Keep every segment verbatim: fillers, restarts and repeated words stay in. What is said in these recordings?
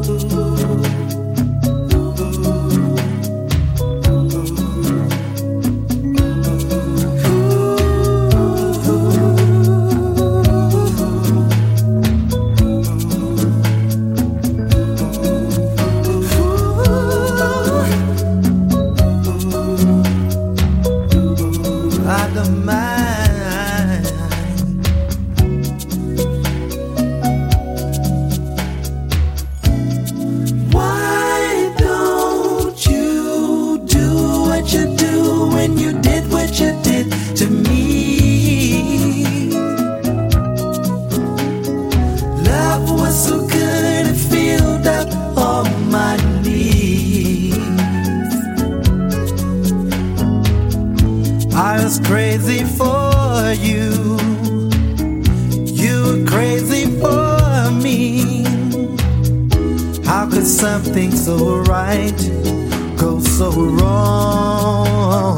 I was crazy for you, you were crazy for me. How could something so right go so wrong?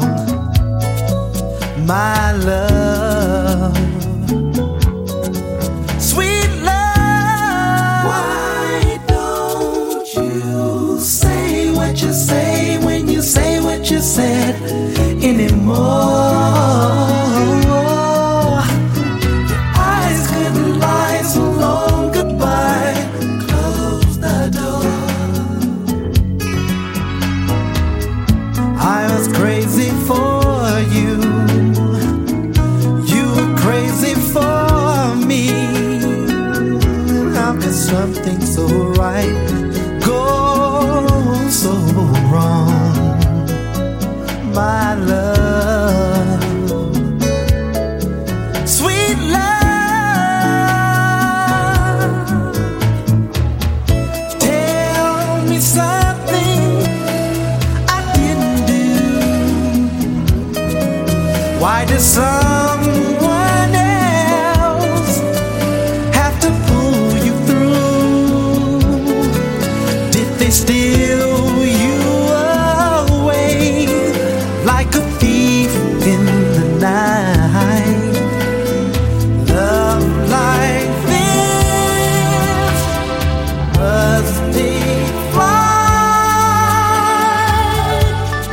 My love, sweet love. Why don't you say what you say when you say what you said anymore? Your eyes couldn't lie so long. Goodbye, close the door. I was crazy for you, you were crazy for me. How could something so right go so wrong? My love, sweet love. Tell me something I didn't do. Why does someone else have to pull you through? Did they steal you away like a thief in the night? Love like this must take flight.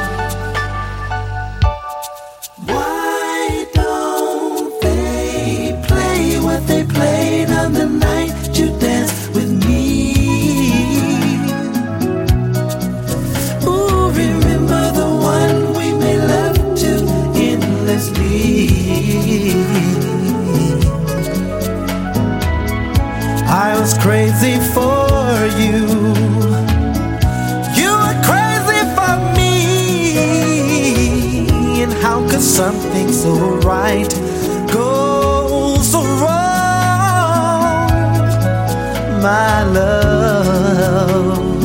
Why don't they play what they played on the night you danced with me? Ooh, remember the one we made love to endlessly. I was crazy for you, you were crazy for me. And how could something so right go so wrong? My love,